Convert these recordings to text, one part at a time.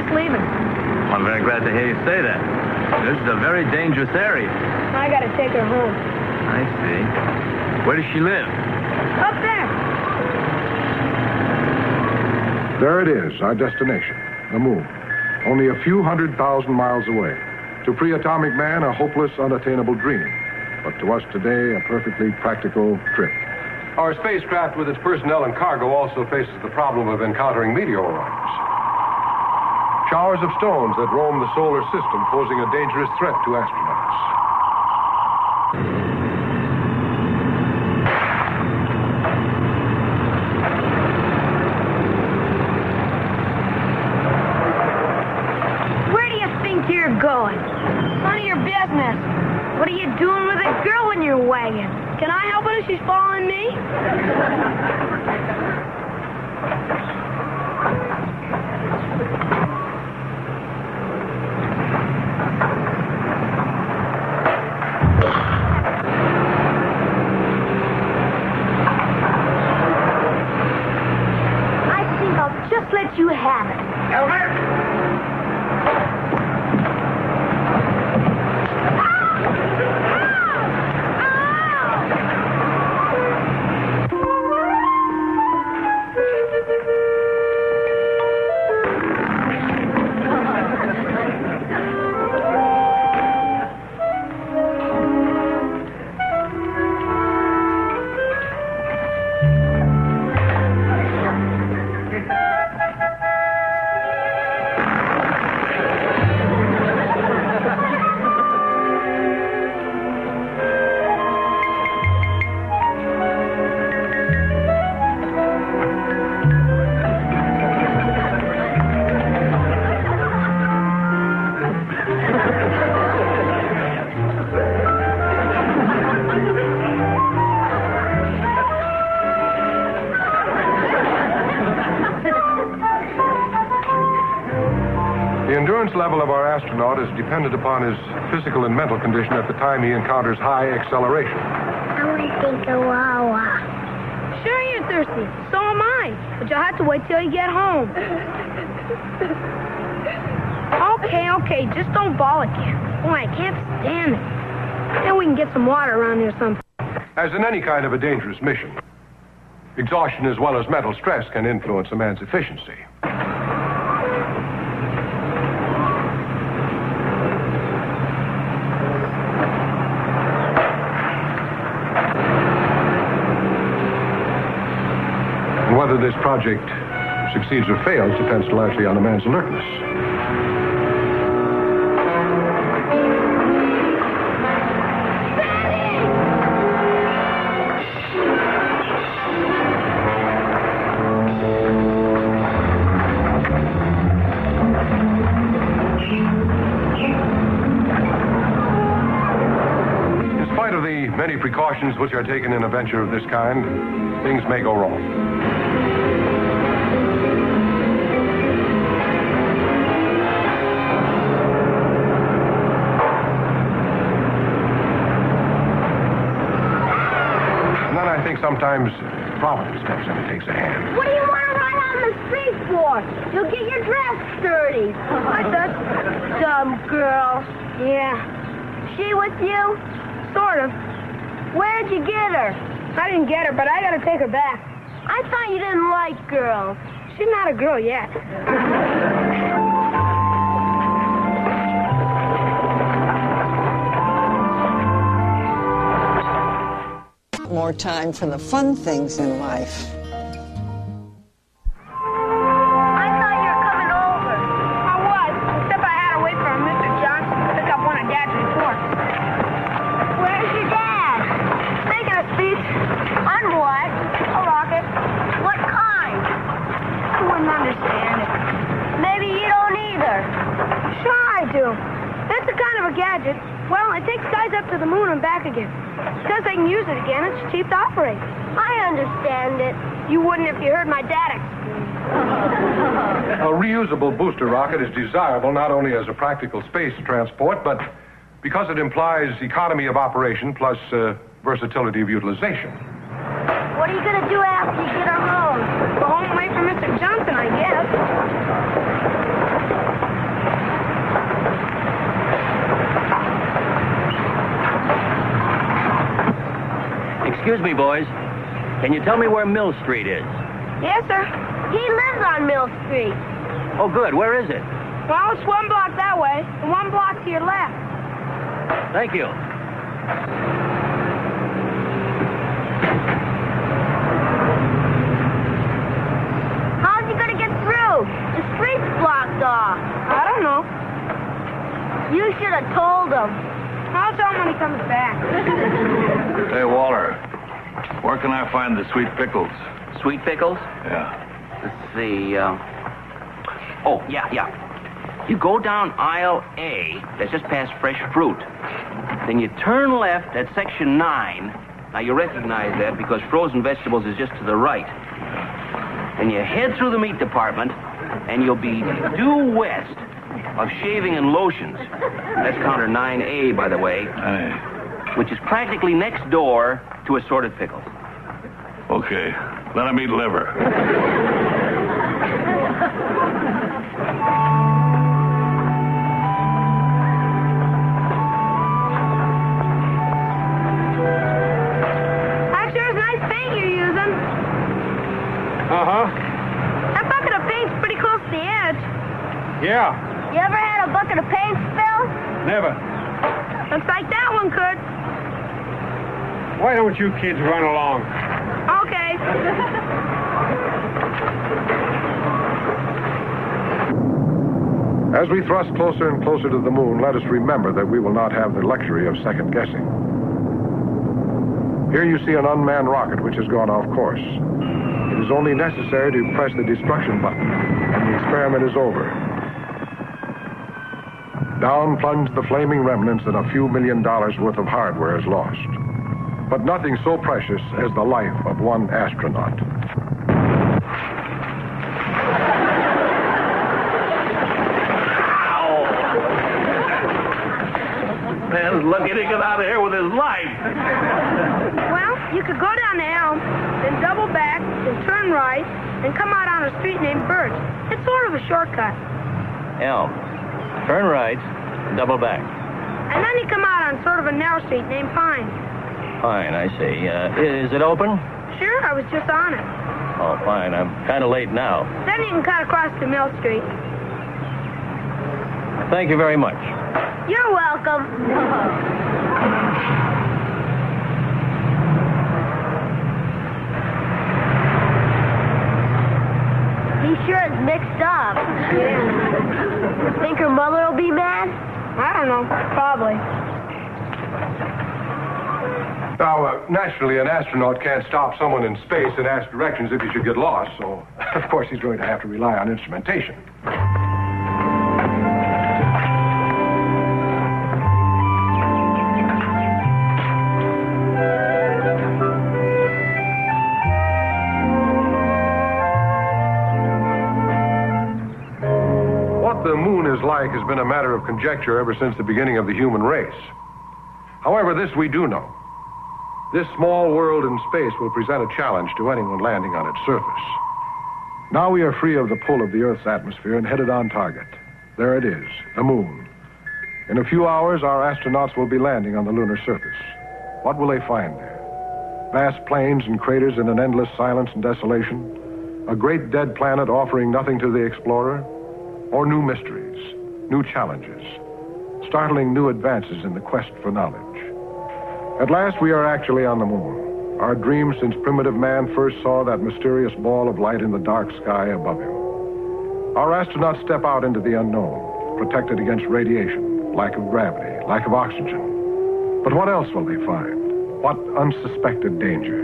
just leaving. I'm very glad to hear you say that. This is a very dangerous area. I gotta take her home. I see. Where does she live? Up there. There it is, our destination, the moon. Only a few 100,000 miles away. To pre-atomic man, a hopeless, unattainable dream. But to us today, a perfectly practical trip. Our spacecraft with its personnel and cargo also faces the problem of encountering meteoroids. Showers of stones that roam the solar system, posing a dangerous threat to astronauts. Where do you think you're going? None of your business. What are you doing with a girl in your wagon? Can I help it if she's following me? I think I'll just let you have it. Elmer! The endurance level of our astronaut is dependent upon his physical and mental condition at the time he encounters high acceleration. I want to take a Wawa. Sure you're thirsty. So am I. But you'll have to wait till you get home. Okay. Just don't bawl again. Boy, I can't stand it. Then we can get some water around here sometime. As in any kind of a dangerous mission, exhaustion as well as mental stress can influence a man's efficiency. And whether this project succeeds or fails depends largely on a man's alertness. Many precautions which are taken in a venture of this kind, things may go wrong. And then I think sometimes Providence steps in and takes a hand. What do you want to run out in the street for? You'll get your dress dirty. What the? Dumb girl. Yeah, She with you? sort of. Where'd you get her? I didn't get her, but I gotta take her back. I thought you didn't like girls. She's not a girl yet. More time for the fun things in life. I thought you were coming over. I was, except I had to wait for Mr. Johnson to pick up one of Dad's reports. Where's your dad? Making a speech. On what? A rocket. What kind? I wouldn't understand it. Maybe you don't either. Sure I do. That's a kind of a gadget. Well, it takes guys up to the moon and back again. Because they can use it again, it's cheap to operate. I understand it. You wouldn't if you heard my dad explain. A reusable booster rocket is desirable not only as a practical space transport, but because it implies economy of operation plus versatility of utilization. What are you going to do after you get her home? Go home and wait for Mr. Johnson, I guess. Excuse me, boys. Can you tell me where Mill Street is? Yes, sir. He lives on Mill Street. Oh, good. Where is it? Well, it's 1 block that way and 1 block to your left. Thank you. How's he gonna get through? The street's blocked off. I don't know. You should have told him. I'll tell him when he comes back. Hey, Waller, where can I find the sweet pickles? Sweet pickles? Yeah. Let's see. Oh, yeah. You go down aisle A. That's just past fresh fruit. Then you turn left at section 9. Now, you recognize that because frozen vegetables is just to the right. Then you head through the meat department, and you'll be due west of shaving and lotions. That's counter 9A, by the way, which is practically next door to assorted pickles. Okay. Let him eat liver. That sure is nice paint you're using. Uh-huh. That bucket of paint's pretty close to the edge. Yeah, You ever had a bucket of paint spill? never. Looks like that one could. Why don't you kids run along? Okay. As we thrust closer and closer to the moon, let us remember that we will not have the luxury of second guessing. Here you see an unmanned rocket which has gone off course. It is only necessary to press the destruction button, and the experiment is over. Down plunged the flaming remnants, and a few $1 million worth of hardware is lost. But nothing so precious as the life of one astronaut. Man, lucky to get out of here with his life. Well, you could go down the elm, then double back, then turn right, and come out on a street named Birch. It's sort of a shortcut. Elm. Turn right, double back. And then you come out on sort of a narrow street named Pine. Fine, I see. Is it open? Sure, I was just on it. Oh, fine. I'm kind of late now. Then you can cut across to Mill Street. Thank you very much. You're welcome. He sure is mixed up. Yeah. Think her mother will be mad? I don't know. Probably. Now, naturally, an astronaut can't stop someone in space and ask directions if he should get lost, so, of course, he's going to have to rely on instrumentation. What the moon is like has been a matter of conjecture ever since the beginning of the human race. However, this we do know. This small world in space will present a challenge to anyone landing on its surface. Now we are free of the pull of the Earth's atmosphere and headed on target. There it is, the moon. In a few hours, our astronauts will be landing on the lunar surface. What will they find there? Vast plains and craters in an endless silence and desolation? A great dead planet offering nothing to the explorer? Or new mysteries, new challenges, startling new advances in the quest for knowledge? At last, we are actually on the moon. Our dream since primitive man first saw that mysterious ball of light in the dark sky above him. Our astronauts step out into the unknown, protected against radiation, lack of gravity, lack of oxygen. But what else will they find? What unsuspected dangers?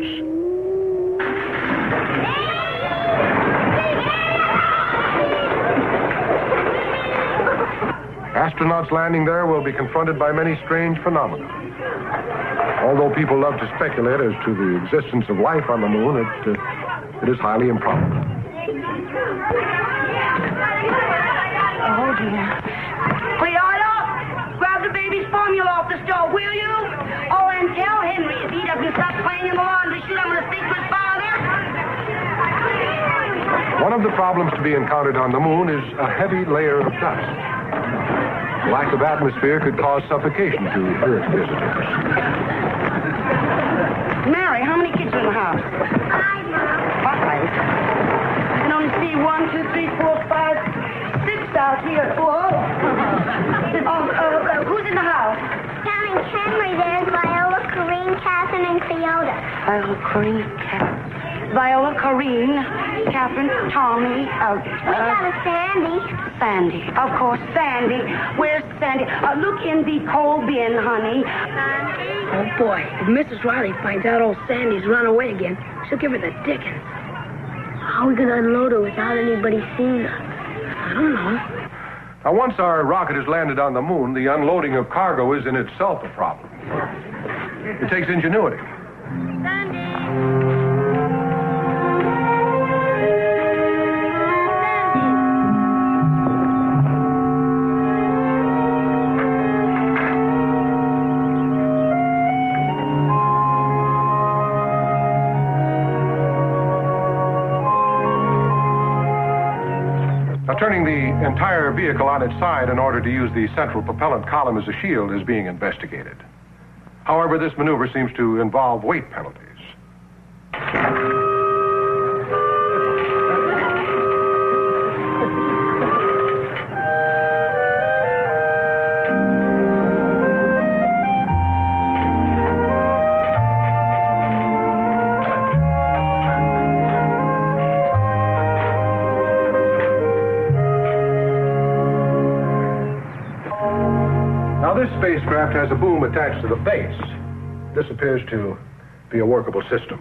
Astronauts landing there will be confronted by many strange phenomena. Although people love to speculate as to the existence of life on the moon, it is highly improbable. Oh, dear. Cleota, grab the baby's formula off the stove, will you? Oh, and tell Henry if he doesn't stop playing in the laundry chute, I'm going to speak to his father. One of the problems to be encountered on the moon is a heavy layer of dust. Lack of atmosphere could cause suffocation to Earth visitors. Mary, how many house. Hi, Mom. Bye. I can only see 1, 2, 3, 4, 5, 6 out here. Whoa. Who's in the house? Counting Henry, there's Viola, Corrine, Catherine, and Theoda. Viola, Corrine, Catherine, Tommy. We got a Sandy. Sandy. Of course, Sandy. Where's Sandy? Look in the coal bin, honey. Sandy. Oh, boy. If Mrs. Riley finds out old Sandy's run away again, she'll give her the dickens. How are we going to unload her without anybody seeing us? I don't know. Now, once our rocket has landed on the moon, the unloading of cargo is in itself a problem. It takes ingenuity. Sandy. Turning the entire vehicle on its side in order to use the central propellant column as a shield is being investigated. However, this maneuver seems to involve weight penalties. This spacecraft has a boom attached to the base. This appears to be a workable system.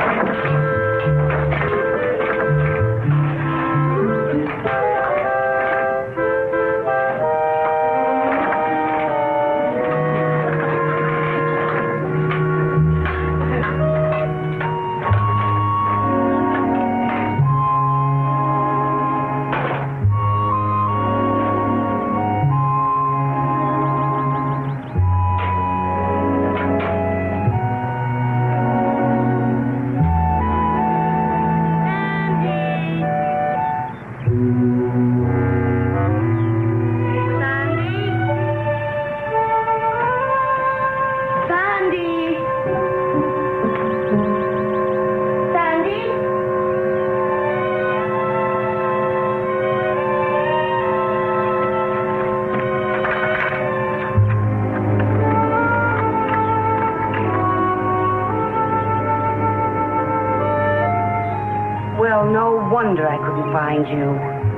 No wonder I couldn't find you.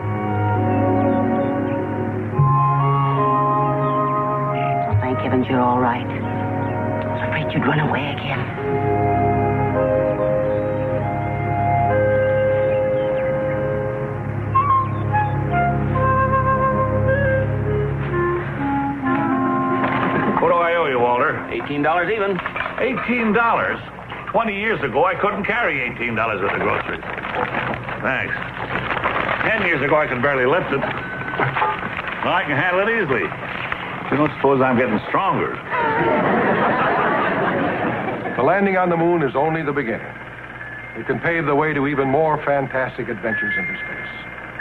Well, thank heavens you're all right. I was afraid you'd run away again. What do I owe you, Walter? $18 even. $18? 20 years ago, I couldn't carry $18 worth of groceries. Thanks. 10 years ago, I could barely lift it. Now I can handle it easily. You don't suppose I'm getting stronger? The landing on the moon is only the beginning. It can pave the way to even more fantastic adventures into space.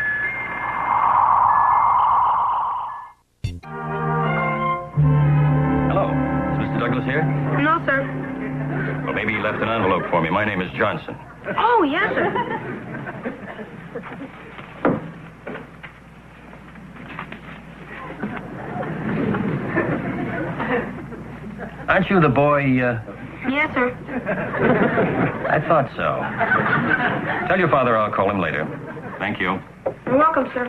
Hello. Is Mr. Douglas here? No, sir. Well, maybe he left an envelope for me. My name is Johnson. Oh, yes, sir. Aren't you the boy, Yes, sir. I thought so. Tell your father I'll call him later. Thank you. You're welcome, sir.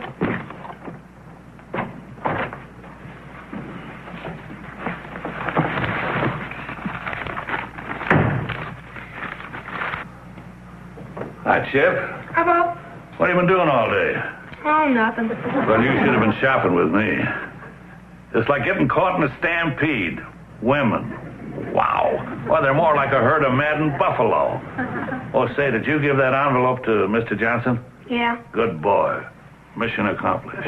Hi, Chip. How about? What have you been doing all day? Oh, nothing. Well, you should have been shopping with me. It's like getting caught in a stampede. Women. Wow. Well, they're more like a herd of maddened buffalo. Oh, say, did you give that envelope to Mr. Johnson? Yeah. Good boy. Mission accomplished.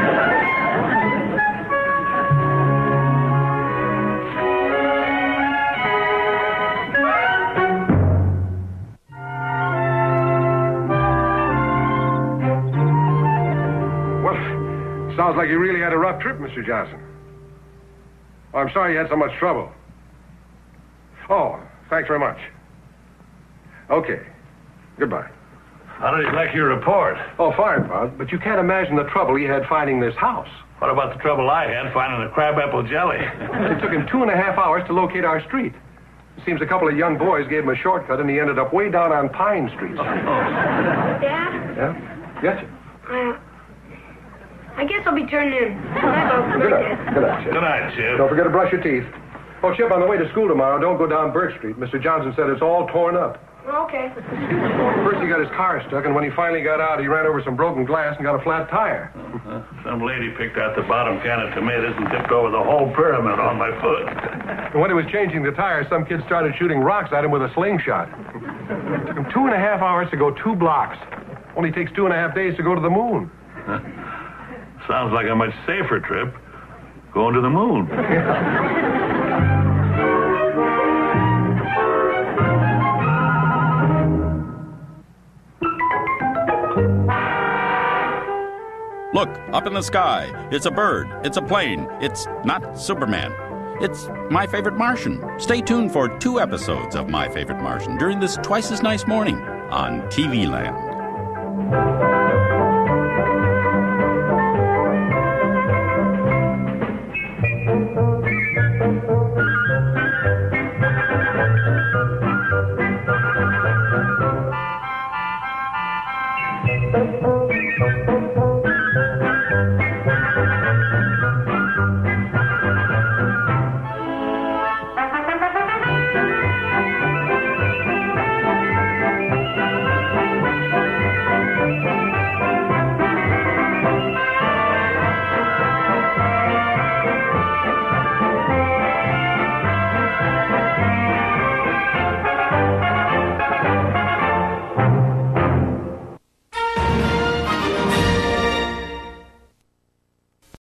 Well, sounds like you really had a rough trip, Mr. Johnson. Oh, I'm sorry you had so much trouble. Oh, thanks very much. Okay. Goodbye. How did he like your report? Oh, fine, Bud. But you can't imagine the trouble he had finding this house. What about the trouble I had finding the crabapple jelly? It took him 2.5 hours to locate our street. It seems a couple of young boys gave him a shortcut, and he ended up way down on Pine Street. Dad? Yeah? Yes, I guess I'll be turning in. Good night. Good night, Chip. Good night, Chip. Don't forget to brush your teeth. Oh, Chip, on the way to school tomorrow, don't go down Birch Street. Mr. Johnson said it's all torn up. Okay. First he got his car stuck, and when he finally got out, he ran over some broken glass and got a flat tire. Some lady picked out the bottom can of tomatoes and tipped over the whole pyramid on my foot. And when he was changing the tire, some kids started shooting rocks at him with a slingshot. It took him 2.5 hours to go 2 blocks. Only takes 2.5 days to go to the moon. Sounds like a much safer trip. Going to the moon. Look, up in the sky. It's a bird. It's a plane. It's not Superman. It's My Favorite Martian. Stay tuned for 2 episodes of My Favorite Martian during this twice as nice morning on TV Land.